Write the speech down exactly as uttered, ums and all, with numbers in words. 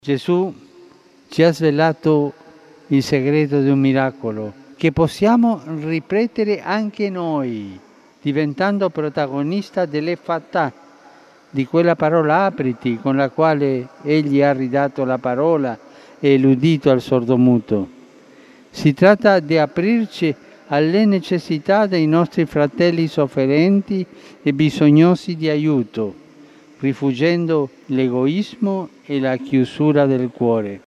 Gesù ci ha svelato il segreto di un miracolo che possiamo ripetere anche noi, diventando protagonista dell'Effatà, di quella parola apriti con la quale Egli ha ridato la parola e l'udito al sordomuto. Si tratta di aprirci alle necessità dei nostri fratelli sofferenti e bisognosi di aiuto, rifuggendo l'egoismo e la chiusura del cuore.